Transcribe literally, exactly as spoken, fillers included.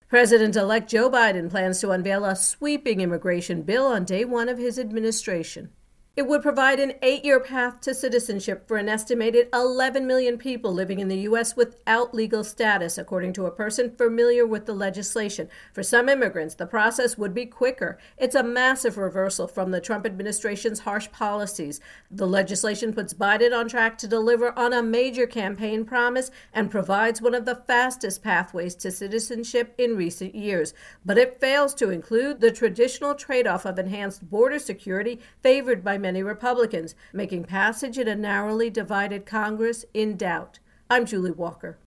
President-elect Joe Biden plans to unveil a sweeping immigration bill on day one of his administration. It would provide an eight-year path to citizenship for an estimated eleven million people living in the U S without legal status, according to a person familiar with the legislation. For some immigrants, the process would be quicker. It's a massive reversal from the Trump administration's harsh policies. The legislation puts Biden on track to deliver on a major campaign promise and provides one of the fastest pathways to citizenship in recent years. But it fails to include the traditional trade-off of enhanced border security favored by many Many Republicans, making passage in a narrowly divided Congress in doubt. I'm Julie Walker.